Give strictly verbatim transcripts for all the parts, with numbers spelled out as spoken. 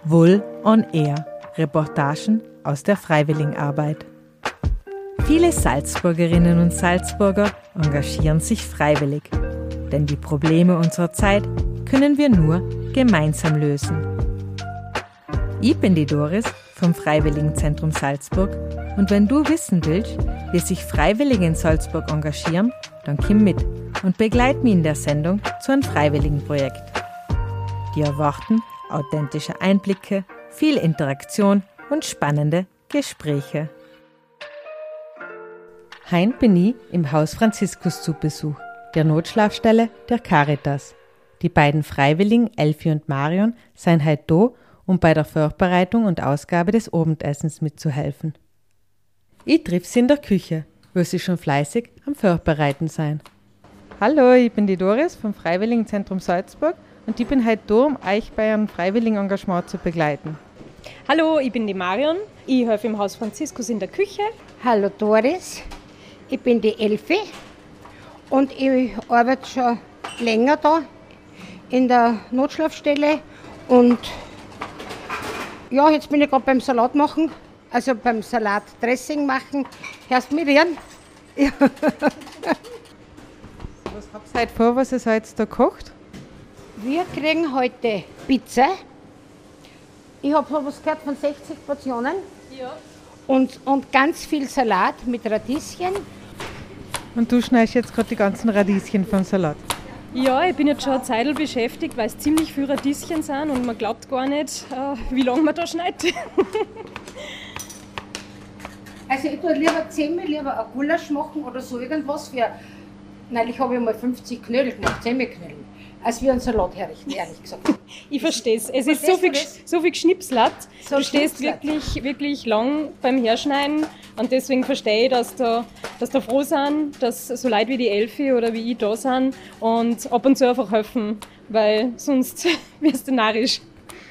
Wull on Air. Reportagen aus der Freiwilligenarbeit. Viele Salzburgerinnen und Salzburger engagieren sich freiwillig. Denn die Probleme unserer Zeit können wir nur gemeinsam lösen. Ich bin die Doris vom Freiwilligenzentrum Salzburg und wenn du wissen willst, wie sich Freiwillige in Salzburg engagieren, dann komm mit und begleit mich in der Sendung zu einem Freiwilligenprojekt. Die erwarten authentische Einblicke, viel Interaktion und spannende Gespräche. Heint bin ich im Haus Franziskus zu Besuch, der Notschlafstelle der Caritas. Die beiden Freiwilligen Elfi und Marion seien heute da, um bei der Vorbereitung und Ausgabe des Abendessens mitzuhelfen. Ich triff sie in der Küche, wo sie schon fleißig am Vorbereiten sein. Hallo, ich bin die Doris vom Freiwilligenzentrum Salzburg und ich bin heute da, um euch bei einem Freiwilligenengagement zu begleiten. Hallo, ich bin die Marion. Ich helfe im Haus Franziskus in der Küche. Hallo Doris, ich bin die Elfi und ich arbeite schon länger da in der Notschlafstelle und ja, jetzt bin ich gerade beim Salat machen, also beim Salatdressing machen. Hörst du mich reden? Ja. Was habt ihr heute vor, was ihr jetzt da kocht? Wir kriegen heute Pizza. Ich habe was gehört von sechzig Portionen. Ja. Und, und ganz viel Salat mit Radieschen. Und du schneidest jetzt gerade die ganzen Radieschen vom Salat. Ja, ich bin jetzt schon eine Zeit beschäftigt, weil es ziemlich viele Radieschen sind und man glaubt gar nicht, wie lange man da schneidet. Also ich tue lieber zehnmal lieber ein Gulasch machen oder so irgendwas für. Neulich habe ich mal fünfzig Knödel gemacht, zehnmal Knödel. Als wir einen Salat herrichten, ehrlich gesagt. Ich verstehe es. Es ist so viel, so viel geschnipselt. So du stehst wirklich, wirklich lang beim Herschneiden und deswegen verstehe ich, dass da, dass da froh sind, dass so Leute wie die Elfi oder wie ich da sind und ab und zu einfach helfen, weil sonst wirst du narrisch.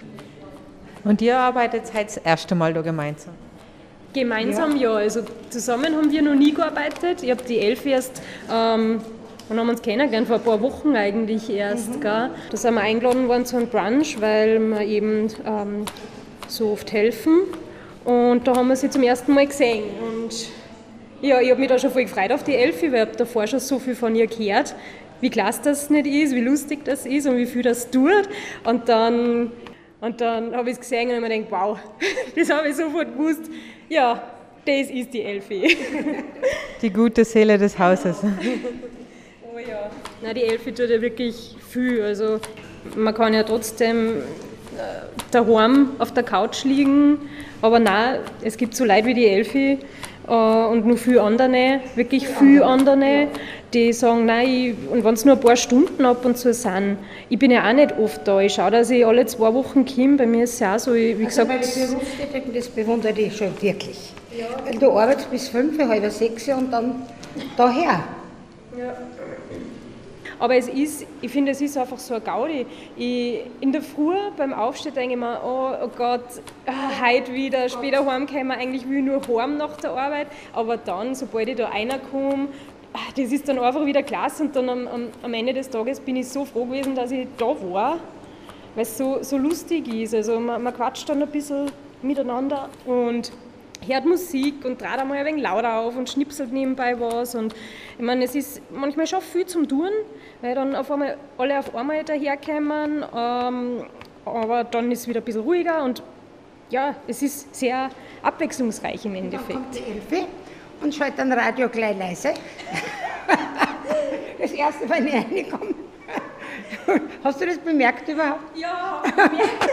Und ihr arbeitet heute das erste Mal da gemeinsam? Gemeinsam ja. ja, also zusammen haben wir noch nie gearbeitet. Ich habe die Elfi erst, ähm, und haben uns kennengelernt, vor ein paar Wochen eigentlich erst. Mhm. Gell? Da sind wir eingeladen worden zu einem Brunch, weil wir eben ähm, so oft helfen. Und da haben wir sie zum ersten Mal gesehen. Und ja, ich habe mich da schon voll gefreut auf die Elfi, weil ich habe davor schon so viel von ihr gehört, wie klasse das nicht ist, wie lustig das ist und wie viel das tut. Und dann, und dann habe ich es gesehen und habe mir gedacht, wow, das habe ich sofort gewusst. Ja, das ist die Elfi. Die gute Seele des Hauses. Oh ja. Nein, die Elfi tut ja wirklich viel. Also man kann ja trotzdem äh, daheim auf der Couch liegen, aber nein, es gibt so Leute wie die Elfi äh, und noch viele andere, wirklich viele andere, die sagen, nein, ich, und wenn es nur ein paar Stunden ab und zu sind, ich bin ja auch nicht oft da. Ich schaue, dass ich alle zwei Wochen komme. Bei mir ist es ja auch so, wie also gesagt... Meine Berufstätigen, das bewundere ich schon wirklich. Ja. Weil du arbeitest bis fünf, halb sechs und dann daher. Ja. Aber es ist, ich finde, es ist einfach so ein Gaudi. Ich, in der Früh beim Aufstehen denke ich mir, oh, oh Gott, ah, heute wieder, später heimkommen, eigentlich will ich nur heim nach der Arbeit. Aber dann, sobald ich da reinkomme, das ist dann einfach wieder klasse. Und dann am, am, am Ende des Tages bin ich so froh gewesen, dass ich da war, weil es so, so lustig ist. Also man, man quatscht dann ein bisschen miteinander und hört Musik und dreht einmal ein wenig lauter auf und schnipselt nebenbei was. Und ich meine, es ist manchmal schon viel zum Tun, weil dann auf einmal alle auf einmal daherkommen, ähm, aber dann ist es wieder ein bisschen ruhiger und ja, es ist sehr abwechslungsreich im Endeffekt. Dann kommt die Elfi und schaltet ein Radio gleich leise. Das erste, wenn ich reinkomme. Hast du das bemerkt überhaupt? Ja, bemerkt.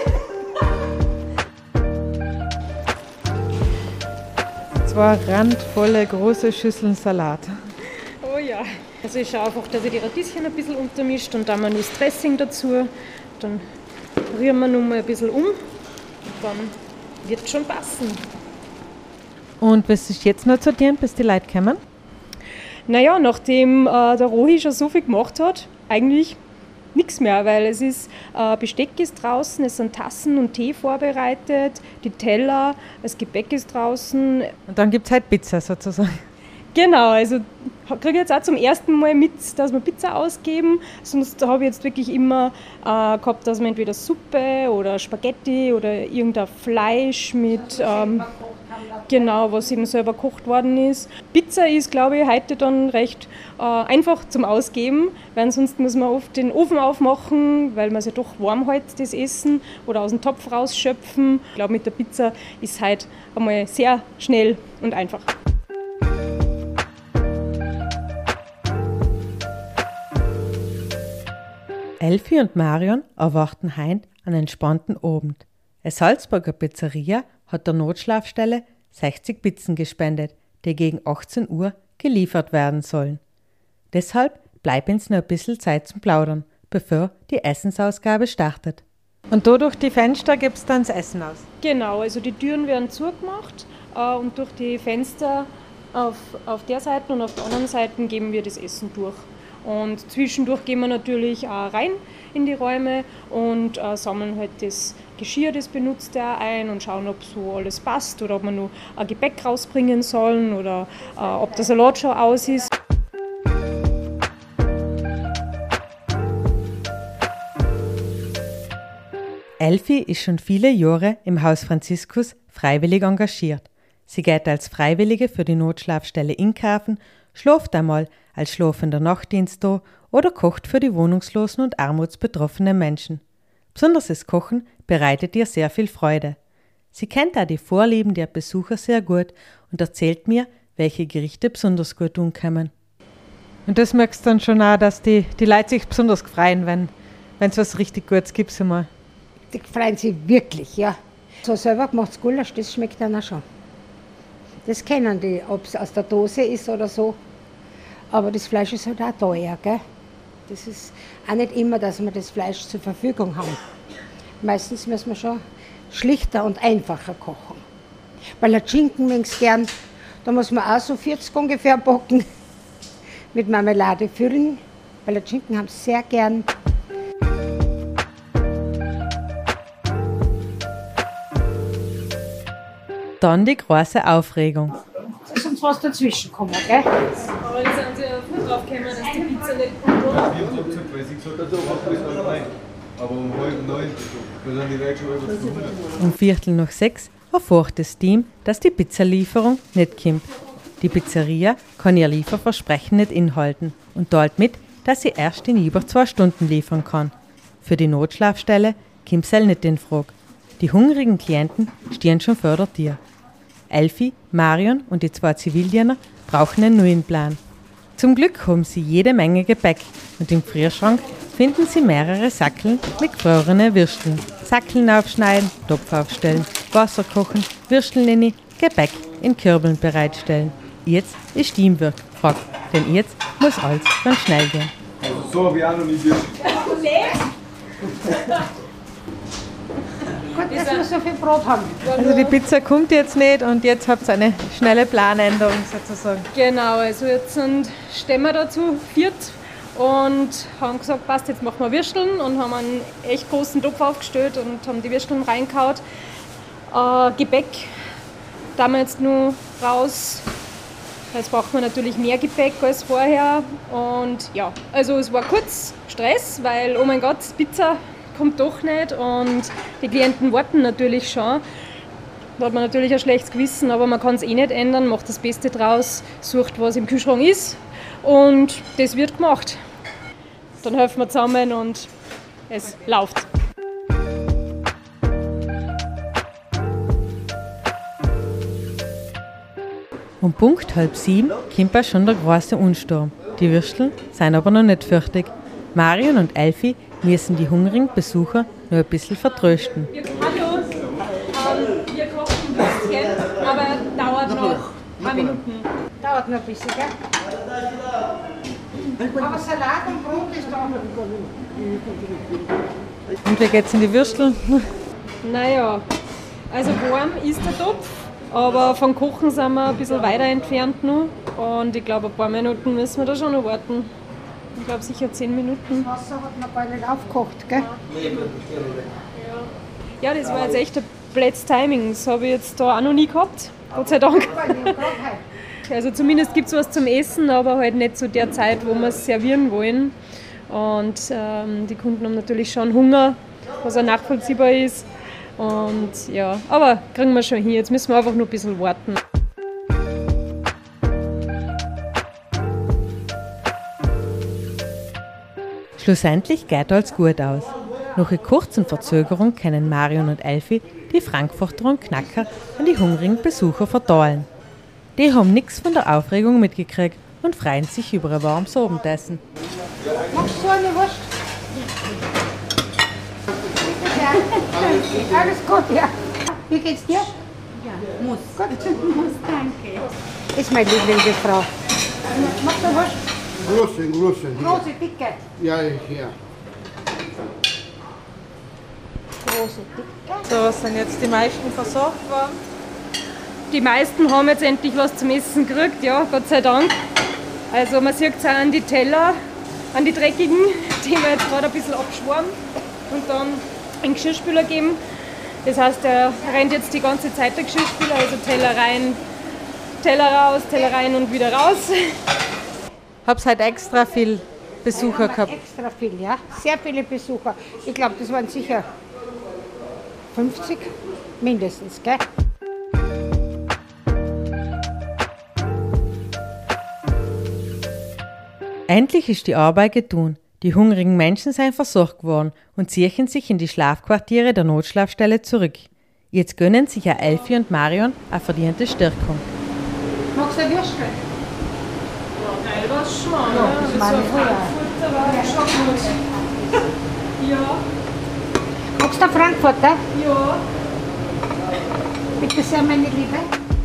Zwei randvolle große Schüsseln Salat. Oh ja. Also ich schaue einfach, dass ich die Radieschen ein bisschen untermischt und dann mal das Dressing dazu. Dann rühren wir nun mal ein bisschen um und dann wird es schon passen. Und was ist jetzt noch zu tun, bis die Leute kommen? Naja, nachdem äh, der Rohi schon so viel gemacht hat, eigentlich nichts mehr, weil es ist, äh, Besteck ist draußen, es sind Tassen und Tee vorbereitet, die Teller, das Gebäck ist draußen. Und dann gibt es halt Pizza sozusagen. Genau, also kriege ich jetzt auch zum ersten Mal mit, dass wir Pizza ausgeben. Sonst habe ich jetzt wirklich immer äh, gehabt, dass wir entweder Suppe oder Spaghetti oder irgendein Fleisch mit, ähm, genau, was eben selber gekocht worden ist. Pizza ist, glaube ich, heute dann recht äh, einfach zum Ausgeben, weil sonst muss man oft den Ofen aufmachen, weil man es ja doch warm hält, das Essen, oder aus dem Topf rausschöpfen. Ich glaube, mit der Pizza ist es heute einmal sehr schnell und einfach. Elfi und Marion erwarten heint einen entspannten Abend. Eine Salzburger Pizzeria hat der Notschlafstelle sechzig Pizzen gespendet, die gegen achtzehn Uhr geliefert werden sollen. Deshalb bleibt uns noch ein bisschen Zeit zum Plaudern, bevor die Essensausgabe startet. Und da durch die Fenster gibt es dann das Essen aus? Genau, also die Türen werden zugemacht äh, und durch die Fenster auf, auf der Seite und auf der anderen Seite geben wir das Essen durch. Und zwischendurch gehen wir natürlich auch rein in die Räume und äh, sammeln halt das Geschirr, das Benutzte auch ein und schauen, ob so alles passt oder ob wir noch ein Gebäck rausbringen sollen oder äh, ob der Salat schon aus ist. Elfi ist schon viele Jahre im Haus Franziskus freiwillig engagiert. Sie geht als Freiwillige für die Notschlafstelle Inkafen, schläft einmal als schlafender Nachtdienst da oder kocht für die wohnungslosen und armutsbetroffenen Menschen. Besonders das Kochen bereitet ihr sehr viel Freude. Sie kennt auch die Vorlieben der Besucher sehr gut und erzählt mir, welche Gerichte besonders gut tun können. Und das merkst du dann schon auch, dass die, die Leute sich besonders freuen, wenn es was richtig Gutes gibt. So mal. Die freuen sich wirklich, ja. So selber gemachtes Gulasch, das schmeckt dann auch schon. Das kennen die, ob es aus der Dose ist oder so. Aber das Fleisch ist halt auch teuer, gell? Das ist auch nicht immer, dass wir das Fleisch zur Verfügung haben. Meistens müssen wir schon schlichter und einfacher kochen. Weil der Schinken mögen's gern, da muss man auch so vierzig ungefähr backen, mit Marmelade füllen, weil der Schinken haben sehr gern. Dann die große Aufregung. Da ist uns was dazwischen gekommen, gell? Aber da sind sie ja früh drauf gekommen, dass die Pizza nicht gut war. Ich hab's auch gesagt, weil sie gesagt hat, so macht bis halb neun. Aber um halb neun, da sind die Leute schon über zu hundert. Um Viertel nach sechs erfährt das Team, dass die Pizzalieferung nicht kommt. Die Pizzeria kann ihr Lieferversprechen nicht einhalten und teilt mit, dass sie erst in über zwei Stunden liefern kann. Für die Notschlafstelle kommt es nicht in Frage. Die hungrigen Klienten stehen schon vor der Tür. Elfi, Marion und die zwei Zivildiener brauchen einen neuen Plan. Zum Glück haben sie jede Menge Gebäck und im Gefrierschrank finden sie mehrere Sackeln mit gefrorenen Würsteln. Sackeln aufschneiden, Topf aufstellen, Wasser kochen, Würsteln in die, Gebäck in Kürbeln bereitstellen. Jetzt ist Teamwork gefragt, denn jetzt muss alles ganz schnell gehen. Also so habe ich auch noch nie Würstel. Gut, dass wir so viel Brot haben. Also die Pizza kommt jetzt nicht und jetzt habt ihr eine schnelle Planänderung sozusagen. Genau, also jetzt sind, stehen wir dazu viert und haben gesagt, passt, jetzt machen wir Würsteln und haben einen echt großen Topf aufgestellt und haben die Würsteln reingehauen. Äh, Gebäck da wir jetzt nur raus. Jetzt braucht man natürlich mehr Gepäck als vorher. Und ja, also es war kurz Stress, weil, oh mein Gott, Pizza kommt doch nicht und die Klienten warten natürlich schon. Da hat man natürlich ein schlechtes Gewissen, aber man kann es eh nicht ändern, macht das Beste draus, sucht, was im Kühlschrank ist und das wird gemacht. Dann helfen wir zusammen und es läuft. Um Punkt halb sieben kommt auch schon der große Unsturm. Die Würsteln sind aber noch nicht fertig. Marion und Elfi müssen die hungrigen Besucher nur ein bisschen vertrösten. Hallo, ähm, wir kochen ein bisschen, aber dauert noch ein paar Minuten. Dauert noch ein bisschen, gell? Aber Salat und Brot ist da. Und wie geht's in die Würsteln? Naja, also warm ist der Topf, aber vom Kochen sind wir ein bisschen weiter entfernt noch. Und ich glaube, ein paar Minuten müssen wir da schon noch warten. Ich glaube sicher zehn Minuten. Das Wasser hat noch gar nicht aufgekocht, gell? Ja, das war jetzt echt ein blödes Timing. Das habe ich jetzt da auch noch nie gehabt. Gott sei Dank. Also zumindest gibt es was zum Essen, aber halt nicht zu der Zeit, wo wir es servieren wollen. Und ähm, die Kunden haben natürlich schon Hunger, was auch nachvollziehbar ist. Und ja, aber kriegen wir schon hin. Jetzt müssen wir einfach nur ein bisschen warten. Schlussendlich geht alles gut aus. Nach einer kurzen Verzögerung können Marion und Elfi die Frankfurter und Knacker an die hungrigen Besucher verteilen. Die haben nichts von der Aufregung mitgekriegt und freuen sich über ein warmes Abendessen. Magst du eine Wurst? Alles gut, ja. Wie geht's dir? Ja, muss. Gut. Muss, danke. Ist meine Lieblingsfrau. Magst du eine Wurst? Große, große. Große, dicke. Ja, ja. Große, dicke. So sind jetzt die meisten versorgt worden. Die meisten haben jetzt endlich was zum Essen gekriegt, ja, Gott sei Dank. Also man sieht es auch an die Teller, an die dreckigen, die wir jetzt gerade ein bisschen abschwärmen und dann einen Geschirrspüler geben. Das heißt, er rennt jetzt die ganze Zeit der Geschirrspüler, also Teller rein, Teller raus, Teller rein und wieder raus. Hab's halt extra viel Besucher Ja, gehabt. extra viel, ja. Sehr viele Besucher. Ich glaube, das waren sicher fünfzig mindestens, gell? Endlich ist die Arbeit getan. Die hungrigen Menschen sind versorgt worden und ziehen sich in die Schlafquartiere der Notschlafstelle zurück. Jetzt gönnen sich ja Elfi und Marion eine verdiente Stärkung. Magst du ein Würstchen? Geil was schon, Ja, das meine ich wohl auch. Ja, Magst du einen Frankfurter? ja. Bitte sehr, meine Liebe.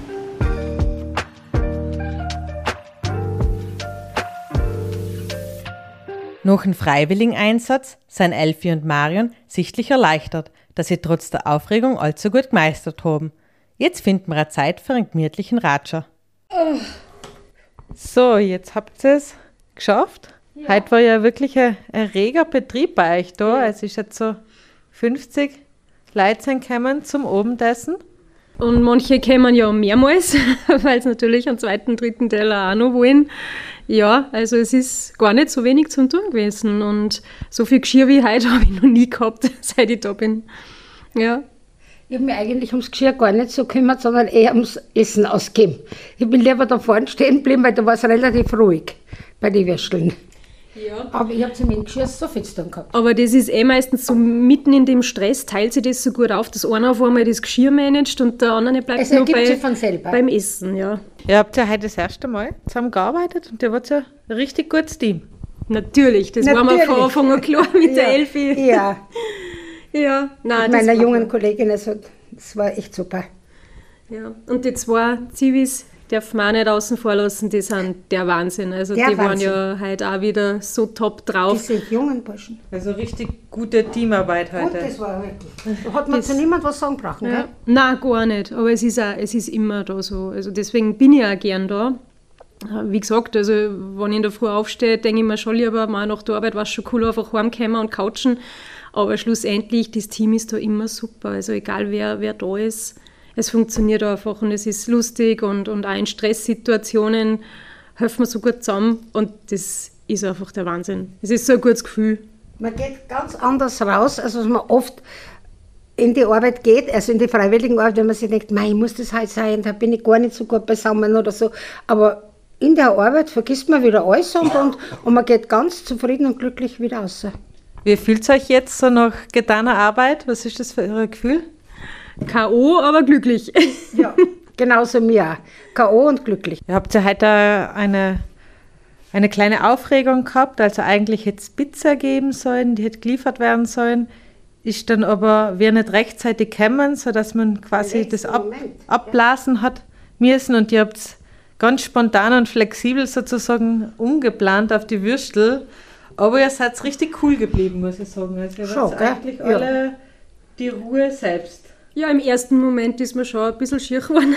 Nach dem Freiwilligeneinsatz sind Elfi und Marion sichtlich erleichtert, dass sie trotz der Aufregung allzu gut gemeistert haben. Jetzt finden wir eine Zeit für einen gemütlichen Ratscher. So, jetzt habt ihr es geschafft. Ja. Heute war ja wirklich ein, ein reger Betrieb bei euch da. Ja. Es ist jetzt so fünfzig Leute sind gekommen zum Abendessen. Und manche kommen ja mehrmals, weil sie natürlich einen zweiten, dritten Teller auch noch wollen. Ja, also es ist gar nicht so wenig zum tun gewesen. Und so viel Geschirr wie heute habe ich noch nie gehabt, seit ich da bin. Ja. Ich habe mich eigentlich ums Geschirr gar nicht so gekümmert, sondern eher ums Essen ausgeben. Ich bin lieber da vorne stehen geblieben, weil da war es relativ ruhig bei den Würsteln. Ja. Aber ich habe zu meinem Geschirr so viel zu tun gehabt. Aber das ist eh meistens so mitten in dem Stress, teilt sich das so gut auf, dass einer auf einmal das Geschirr managt und der andere bleibt Es nur ergibt bei, sich von selber. beim Essen. Ja. Ihr habt ja heute das erste Mal zusammengearbeitet und ihr wart ja ein richtig gutes Team. Natürlich, das war mir von Anfang an klar mit der Elfi. Ja, Ja, nein, mit das meiner war jungen klar. Kollegin, also das war echt super. Ja. Und die zwei Zivis darf man auch nicht außen vor lassen, die sind der Wahnsinn. Also Der die waren Wahnsinn. ja heute auch wieder so top drauf. Diese jungen Burschen. Also richtig gute Teamarbeit Und heute. das war wirklich. Da hat man Das- zu niemand was sagen brauchen, Ja. gell? Nein, gar nicht. Aber es ist, auch, es ist immer da so. Also deswegen bin ich auch gern da. Wie gesagt, also wenn ich in der Früh aufstehe, denke ich mir schon lieber, mal nach der Arbeit war es schon cool, einfach heimkommen und couchen. Aber schlussendlich, das Team ist da immer super. Also egal wer, wer da ist, es funktioniert einfach und es ist lustig und, und auch in Stresssituationen helfen wir so gut zusammen und das ist einfach der Wahnsinn. Es ist so ein gutes Gefühl. Man geht ganz anders raus, als was man oft in die Arbeit geht, also in die freiwilligen Arbeit, wenn man sich denkt, mei, muss das halt sein, da bin ich gar nicht so gut beisammen oder so. Aber in der Arbeit vergisst man wieder alles und, und, und man geht ganz zufrieden und glücklich wieder raus. Wie fühlt es euch jetzt so nach getaner Arbeit? Was ist das für ein Gefühl? K O, aber glücklich. Ja, genauso mir auch. K O und glücklich. Ihr habt ja heute eine, eine kleine Aufregung gehabt, also eigentlich hätte es Pizza geben sollen, die hätte geliefert werden sollen, ist dann aber wir nicht rechtzeitig gekommen, sodass man quasi Im das letzten ab, Moment, abblasen hat müssen und ihr habt ganz spontan und flexibel sozusagen umgeplant auf die Würstel, aber ihr seid richtig cool geblieben, muss ich sagen. Also ihr Schon, wart gell? eigentlich Ja. alle die Ruhe selbst. Ja, im ersten Moment ist mir schon ein bisschen schier geworden.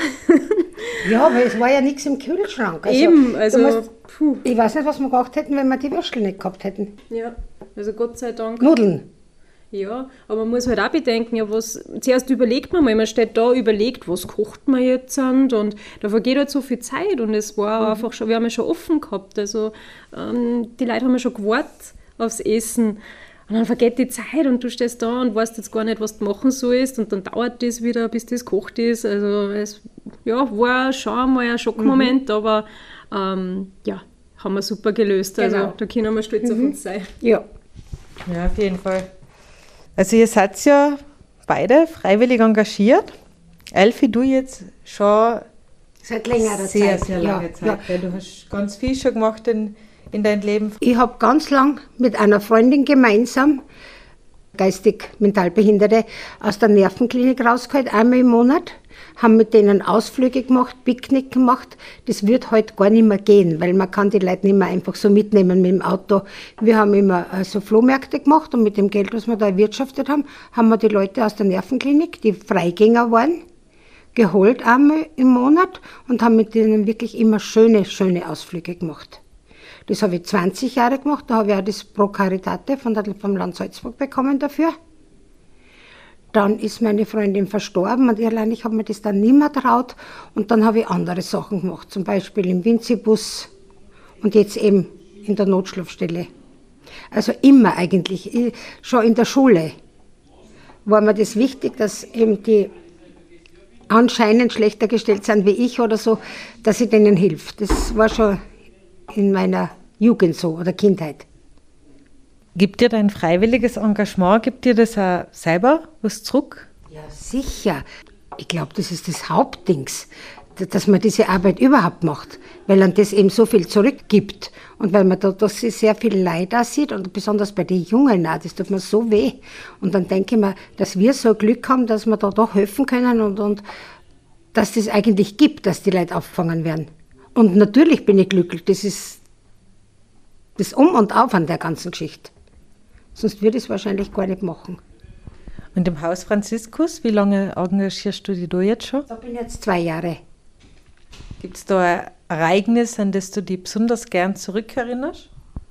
Ja, weil es war ja nichts im Kühlschrank. Also, Eben, du also musst- puh. Ich weiß nicht, was wir gemacht hätten, wenn wir die Würstel nicht gehabt hätten. Ja, also Gott sei Dank. Nudeln. Ja, aber man muss halt auch bedenken, ja, was, zuerst überlegt man mal, man steht da, überlegt, was kocht man jetzt und, und da vergeht halt so viel Zeit und es war mhm. einfach schon, wir haben ja schon offen gehabt, also ähm, die Leute haben ja schon gewartet aufs Essen und dann vergeht die Zeit und du stehst da und weißt jetzt gar nicht, was du machen sollst und dann dauert das wieder, bis das gekocht ist, also es ja, war schon mal ein Schockmoment, mhm. aber ähm, ja, haben wir super gelöst, also genau. Da können wir stolz mhm. auf uns sein. Ja. Ja, auf jeden Fall. Also ihr seid ja beide freiwillig engagiert. Elfi, du jetzt schon seit längerer sehr, Zeit. sehr lange ja, Zeit. Ja. Weil du hast ganz viel schon gemacht in, in deinem Leben. Ich habe ganz lang mit einer Freundin gemeinsam geistig-mental Behinderte aus der Nervenklinik rausgeholt, einmal im Monat, haben mit denen Ausflüge gemacht, Picknick gemacht. Das wird heute gar nicht mehr gehen, weil man kann die Leute nicht mehr einfach so mitnehmen mit dem Auto. Wir haben immer so Flohmärkte gemacht und mit dem Geld, was wir da erwirtschaftet haben, haben wir die Leute aus der Nervenklinik, die Freigänger waren, geholt einmal im Monat und haben mit denen wirklich immer schöne, schöne Ausflüge gemacht. Das habe ich zwanzig Jahre gemacht, da habe ich auch das Pro Caritate von der, vom Land Salzburg bekommen dafür. Dann ist meine Freundin verstorben und ich allein, ich habe mir das dann nicht mehr traut und dann habe ich andere Sachen gemacht, zum Beispiel im Winzibus und jetzt eben in der Notschlafstelle. Also immer eigentlich, ich, schon in der Schule war mir das wichtig, dass eben die anscheinend schlechter gestellt sind wie ich oder so, dass ich denen hilf. Das war schon in meiner Jugend so oder Kindheit. Gibt dir dein freiwilliges Engagement, gibt dir das auch selber was zurück? Ja, sicher. Ich glaube, das ist das Hauptdings, dass man diese Arbeit überhaupt macht, weil man das eben so viel zurückgibt und weil man da dass sie sehr viel Leid auch sieht und besonders bei den Jungen auch, das tut mir so weh. Und dann denke ich mir, dass wir so Glück haben, dass wir da doch helfen können und, und dass das eigentlich gibt, dass die Leute aufgefangen werden. Und natürlich bin ich glücklich, das ist das Um und Auf an der ganzen Geschichte. Sonst würde ich es wahrscheinlich gar nicht machen. Und im Haus Franziskus, wie lange engagierst du dich da jetzt schon? Da bin ich jetzt zwei Jahre. Gibt es da ein Ereignis, an das du dich besonders gern zurückerinnerst?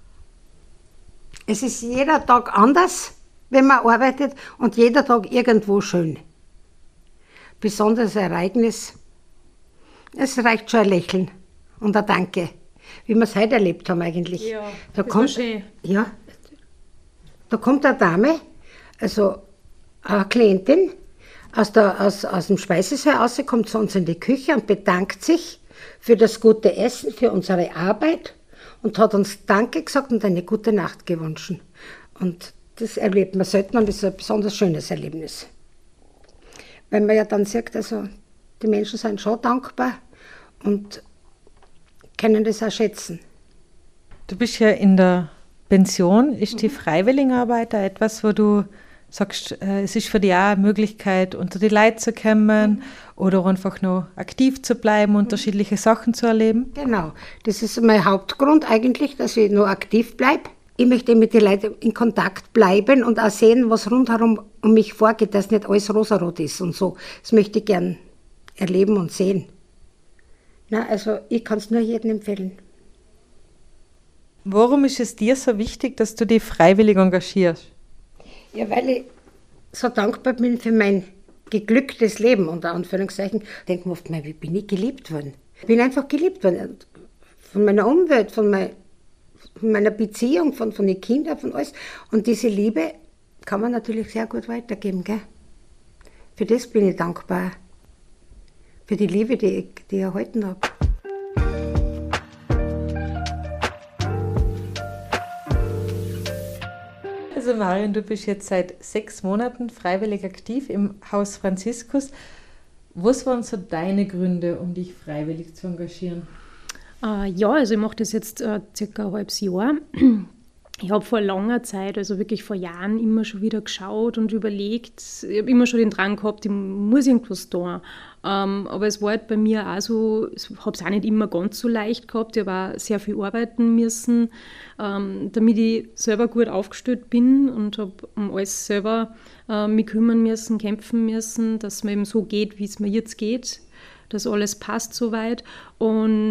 Es ist jeder Tag anders, wenn man arbeitet und jeder Tag irgendwo schön. Besonderes Ereignis, es reicht schon ein Lächeln und ein Danke, wie wir es heute erlebt haben eigentlich. Ja, da das kommt, war schön. Ja, da kommt eine Dame, also eine Klientin, aus, der, aus, aus dem Speisesaal raus, kommt zu uns in die Küche und bedankt sich für das gute Essen, für unsere Arbeit und hat uns Danke gesagt und eine gute Nacht gewünscht. Und das erlebt man selten und das ist ein besonders schönes Erlebnis. Weil man ja dann sagt, also die Menschen sind schon dankbar und können das auch schätzen. Du bist ja in der Pension. Ist die Freiwilligenarbeit da etwas, wo du sagst, äh, es ist für dich auch eine Möglichkeit, unter die Leute zu kommen mhm. oder einfach noch aktiv zu bleiben, unterschiedliche Sachen zu erleben? Genau, das ist mein Hauptgrund eigentlich, dass ich noch aktiv bleibe. Ich möchte mit den Leuten in Kontakt bleiben und auch sehen, was rundherum um mich vorgeht, dass nicht alles rosarot ist und so. Das möchte ich gern erleben und sehen. Na, also ich kann es nur jedem empfehlen. Warum ist es dir so wichtig, dass du dich freiwillig engagierst? Ja, weil ich so dankbar bin für mein geglücktes Leben, unter Anführungszeichen. Ich denke mir oft, wie bin ich geliebt worden? Ich bin einfach geliebt worden. Von meiner Umwelt, von, mein, von meiner Beziehung, von, von den Kindern, von alles. Und diese Liebe kann man natürlich sehr gut weitergeben. Gell? Für das bin ich dankbar. Für die Liebe, die ich, die ich erhalten habe. Also Marion, du bist jetzt seit sechs Monaten freiwillig aktiv im Haus Franziskus. Was waren so deine Gründe, um dich freiwillig zu engagieren? Uh, ja, also ich mache das jetzt uh, circa ein halbes Jahr. Ich habe vor langer Zeit, also wirklich vor Jahren, immer schon wieder geschaut und überlegt. Ich habe immer schon den Drang gehabt, ich muss irgendwas tun. Um, aber es war halt bei mir auch so, ich habe es auch nicht immer ganz so leicht gehabt. Ich habe auch sehr viel arbeiten müssen, um, damit ich selber gut aufgestellt bin und habe um alles selber uh, mich kümmern müssen, kämpfen müssen, dass es mir eben so geht, wie es mir jetzt geht, dass alles passt soweit. Und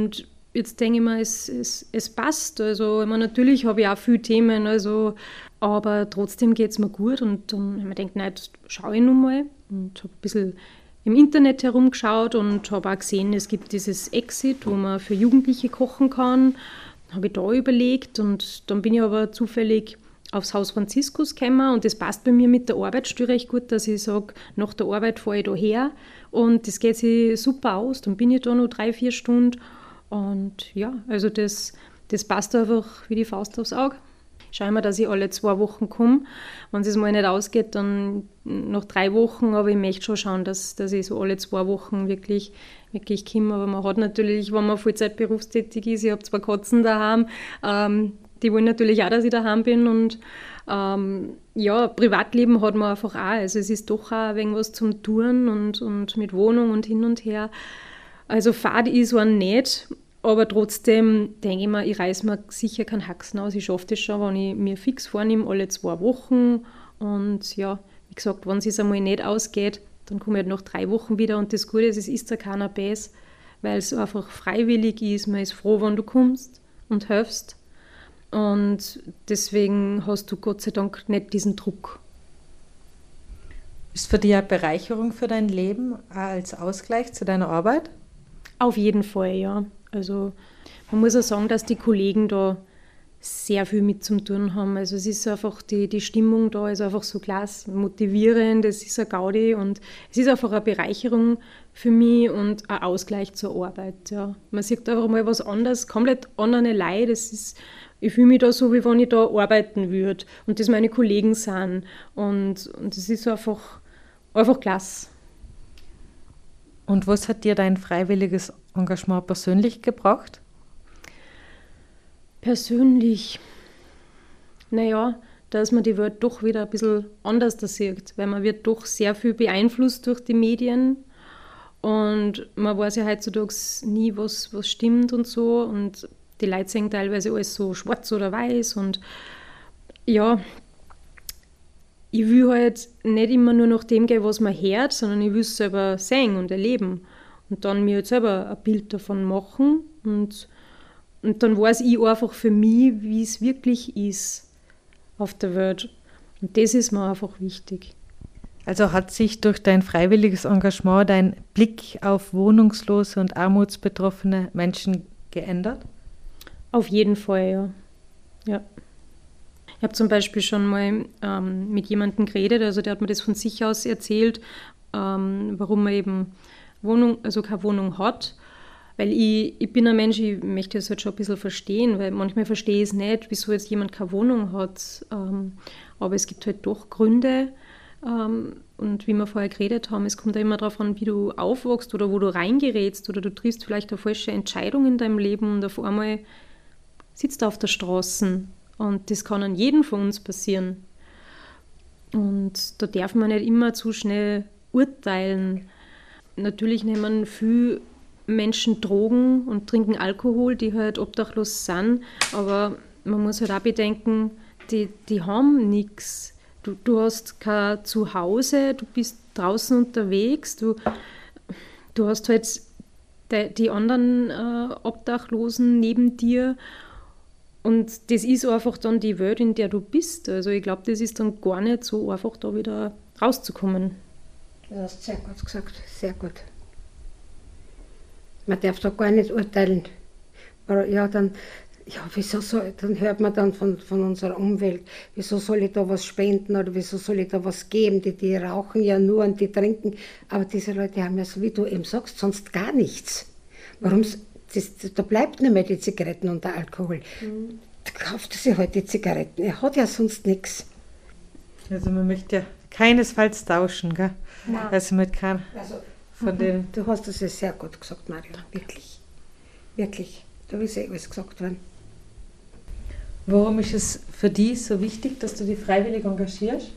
jetzt denke ich mir, es, es, es passt. Also ich meine, natürlich habe ich auch viele Themen, also, aber trotzdem geht es mir gut. Und dann habe ich mir gedacht, nein, jetzt schaue ich nun mal und habe ein bisschen im Internet herumgeschaut und habe auch gesehen, es gibt dieses Exit, wo man für Jugendliche kochen kann. Habe ich da überlegt und dann bin ich aber zufällig aufs Haus Franziskus gekommen und das passt bei mir mit der Arbeitsstelle recht gut, dass ich sage, nach der Arbeit fahre ich da her und das geht sich super aus. Dann bin ich da noch drei, vier Stunden und ja, also das, das passt einfach wie die Faust aufs Auge. Schau immer, dass ich alle zwei Wochen komme. Wenn es mal nicht ausgeht, dann nach drei Wochen, aber ich möchte schon schauen, dass, dass ich so alle zwei Wochen wirklich, wirklich komme. Aber man hat natürlich, wenn man Vollzeit berufstätig ist, ich habe zwei Katzen daheim, ähm, die wollen natürlich auch, dass ich daheim bin und ähm, ja, Privatleben hat man einfach auch. Also es ist doch auch ein wenig was zum Touren und, und mit Wohnung und hin und her. Also Fahrt ist zwar nicht, aber trotzdem denke ich mir, ich reiße mir sicher keinen Haxen aus. Ich schaffe das schon, wenn ich mir fix vornehme, alle zwei Wochen. Und ja, wie gesagt, wenn es sich einmal nicht ausgeht, dann komme ich halt nach drei Wochen wieder. Und das Gute ist, es ist ja keiner Bäs, weil es einfach freiwillig ist. Man ist froh, wenn du kommst und hilfst. Und deswegen hast du Gott sei Dank nicht diesen Druck. Ist für dich eine Bereicherung für dein Leben als Ausgleich zu deiner Arbeit? Auf jeden Fall, ja. Also man muss auch sagen, dass die Kollegen da sehr viel mit zum tun haben. Also es ist einfach, die, die Stimmung da ist einfach so klasse, motivierend, es ist eine Gaudi und es ist einfach eine Bereicherung für mich und ein Ausgleich zur Arbeit. Ja. Man sieht einfach mal was anderes, komplett andere Leute. Das ist, ich fühle mich da so, wie wenn ich da arbeiten würde und das meine Kollegen sind. Und, und das ist einfach, einfach klasse. Und was hat dir dein freiwilliges Engagement persönlich gebracht? Persönlich, naja, dass man die Welt doch wieder ein bisschen anders sieht, weil man wird doch sehr viel beeinflusst durch die Medien und man weiß ja heutzutage nie, was, was stimmt und so und die Leute sehen teilweise alles so schwarz oder weiß und ja, ich will halt nicht immer nur nach dem gehen, was man hört, sondern ich will es selber sehen und erleben und dann mir halt selber ein Bild davon machen und, und dann weiß ich einfach für mich, wie es wirklich ist auf der Welt. Und das ist mir einfach wichtig. Also hat sich durch dein freiwilliges Engagement dein Blick auf wohnungslose und armutsbetroffene Menschen geändert? Auf jeden Fall, ja. ja. Ich habe zum Beispiel schon mal ähm, mit jemandem geredet, also der hat mir das von sich aus erzählt, ähm, warum man eben Wohnung, also keine Wohnung hat. Weil ich, ich bin ein Mensch, ich möchte das halt schon ein bisschen verstehen, weil manchmal verstehe ich es nicht, wieso jetzt jemand keine Wohnung hat. Ähm, aber es gibt halt doch Gründe. Ähm, und wie wir vorher geredet haben, es kommt ja immer darauf an, wie du aufwachst oder wo du reingerätst oder du triffst vielleicht eine falsche Entscheidung in deinem Leben und auf einmal sitzt du auf der Straße. Und das kann an jedem von uns passieren. Und da darf man nicht immer zu schnell urteilen. Natürlich nehmen viele Menschen Drogen und trinken Alkohol, die halt obdachlos sind. Aber man muss halt auch bedenken, die, die haben nichts. Du, du hast kein Zuhause, du bist draußen unterwegs, du, du hast halt die, die anderen äh, Obdachlosen neben dir. Und das ist einfach dann die Welt, in der du bist. Also ich glaube, das ist dann gar nicht so einfach, da wieder rauszukommen. Du hast sehr gut gesagt, sehr gut. Man darf da gar nicht urteilen. Ja, dann, ja, wieso soll, dann hört man dann von, von unserer Umwelt, wieso soll ich da was spenden oder wieso soll ich da was geben? Die, die rauchen ja nur und die trinken. Aber diese Leute haben ja, so wie du eben sagst, sonst gar nichts. Warum? Das, da bleibt nicht mehr die Zigaretten und der Alkohol. Mhm. Da kauft er sich halt die Zigaretten. Er hat ja sonst nichts. Also man möchte ja keinesfalls tauschen, gell? Nein. Also mit keinem also, von den... Du hast das ja sehr gut gesagt, Mario. Wirklich. Wirklich. Da ist ja alles gesagt worden. Warum ist es für dich so wichtig, dass du dich freiwillig engagierst?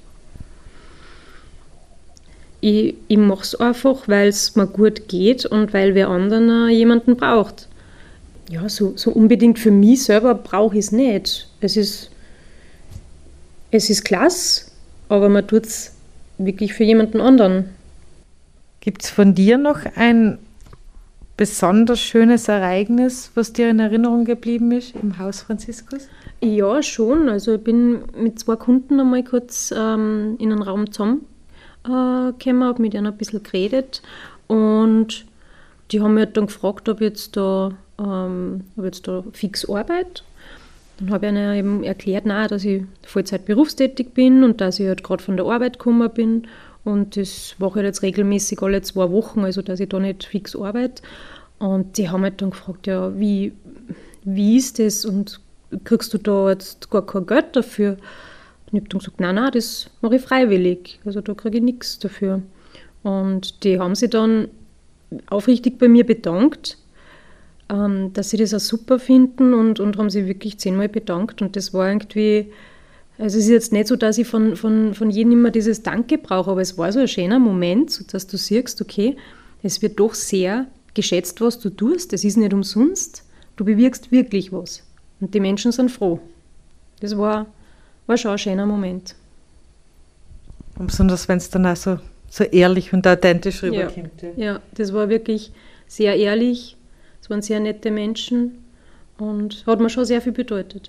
Ich, ich mache es einfach, weil es mir gut geht und weil wer anderen jemanden braucht. Ja, so, so unbedingt für mich selber brauche ich es nicht. Es ist, es ist klasse, aber man tut es wirklich für jemanden anderen. Gibt es von dir noch ein besonders schönes Ereignis, was dir in Erinnerung geblieben ist im Haus Franziskus? Ja, schon. Also ich bin mit zwei Kunden einmal kurz ähm, in einen Raum zusammengekommen, äh, habe mit ihnen ein bisschen geredet und die haben mich dann gefragt, ob ich jetzt da, ähm, ob ich jetzt da fix arbeite. Dann habe ich ihnen eben erklärt, nein, dass ich Vollzeit berufstätig bin und dass ich halt gerade von der Arbeit gekommen bin. Und das mache ich jetzt regelmäßig alle zwei Wochen, also dass ich da nicht fix arbeite. Und die haben halt dann gefragt, ja, wie, wie ist das und kriegst du da jetzt gar kein Geld dafür? Und ich habe dann gesagt, nein, nein, das mache ich freiwillig, also da kriege ich nichts dafür. Und die haben sich dann aufrichtig bei mir bedankt, ähm, dass sie das auch super finden und, und haben sich wirklich zehnmal bedankt. Und das war irgendwie, also es ist jetzt nicht so, dass ich von, von, von jedem immer dieses Danke brauche, aber es war so ein schöner Moment, so dass du siehst, okay, es wird doch sehr geschätzt, was du tust, es ist nicht umsonst, du bewirkst wirklich was. Und die Menschen sind froh. Das war, war schon ein schöner Moment. Und besonders, wenn es dann auch so, so ehrlich und authentisch rüberkommt. Ja, ja, das war wirklich sehr ehrlich, es waren sehr nette Menschen und hat mir schon sehr viel bedeutet.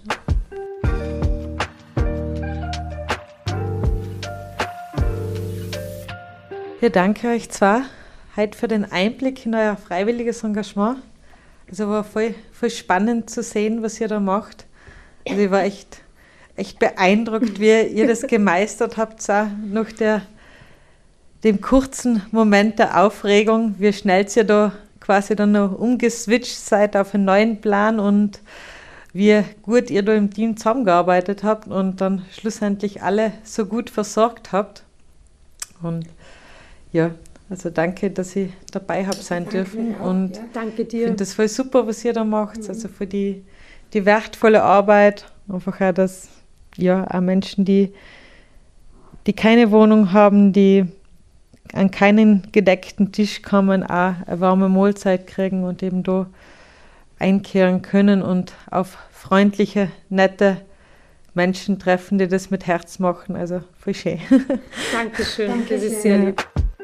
Ja, danke euch zwei heute für den Einblick in euer freiwilliges Engagement. Also war voll, voll spannend zu sehen, was ihr da macht. Also ich war echt, echt beeindruckt, wie ihr das gemeistert habt, auch nach der, dem kurzen Moment der Aufregung, wie schnell ihr da quasi dann noch umgeswitcht seid auf einen neuen Plan und wie gut ihr da im Team zusammengearbeitet habt und dann schlussendlich alle so gut versorgt habt. Und ja, also danke, dass ich dabei habe sein dürfen und ja, danke dir. Ich finde das voll super, was ihr da macht, also für die, die wertvolle Arbeit, einfach auch, dass ja, auch Menschen, die, die keine Wohnung haben, die an keinen gedeckten Tisch kommen, auch eine warme Mahlzeit kriegen und eben da einkehren können und auf freundliche, nette Menschen treffen, die das mit Herz machen, also voll schön. Dankeschön, Dankeschön. Das ist sehr lieb.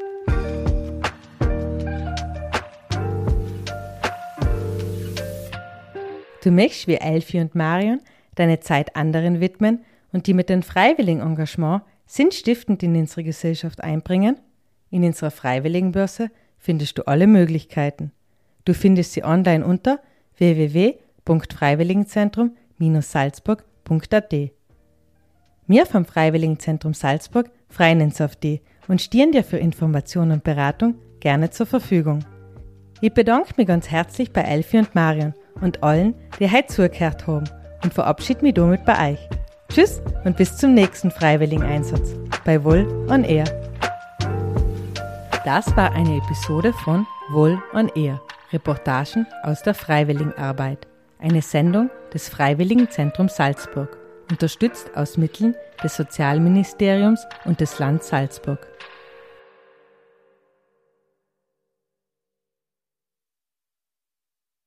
Du möchtest wie Elfi und Marion deine Zeit anderen widmen und die mit dem freiwilligen Engagement sinnstiftend in unsere Gesellschaft einbringen? In unserer Freiwilligenbörse findest du alle Möglichkeiten. Du findest sie online unter w w w punkt freiwilligenzentrum salzburg punkt a t. Wir vom Freiwilligenzentrum Salzburg freuen uns auf dich und stehen dir für Information und Beratung gerne zur Verfügung. Ich bedanke mich ganz herzlich bei Elfi und Marion und allen, die heute zugehört haben und verabschiede mich damit bei euch. Tschüss und bis zum nächsten freiwilligen Einsatz bei Wohl on Air. Das war eine Episode von Wohl on Air, Reportagen aus der Freiwilligenarbeit, eine Sendung des Freiwilligenzentrums Salzburg, unterstützt aus Mitteln des Sozialministeriums und des Landes Salzburg.